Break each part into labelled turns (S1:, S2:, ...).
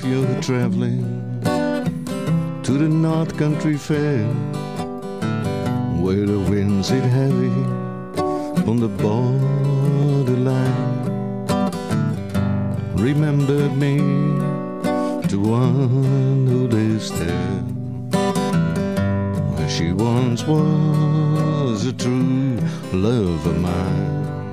S1: you're traveling to the North Country Fair, where the winds hit heavy on the borderline, remember me to one who lives there, where she once was a true love of mine.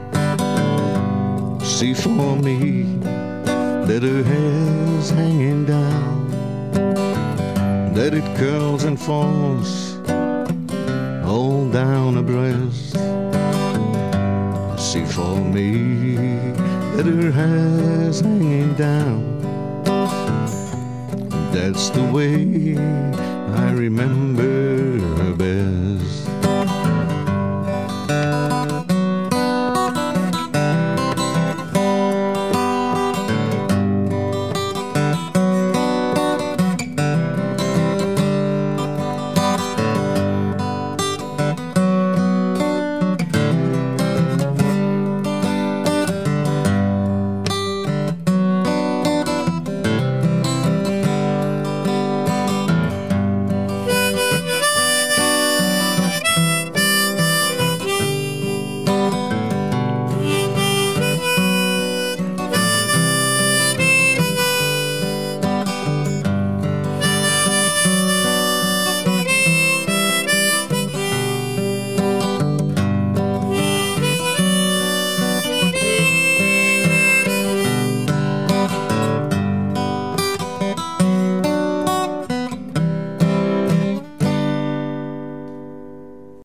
S1: See for me that her hair's hanging down, that it curls and falls all down her breast. See for me that her hair's hanging down, that's the way I remember her best.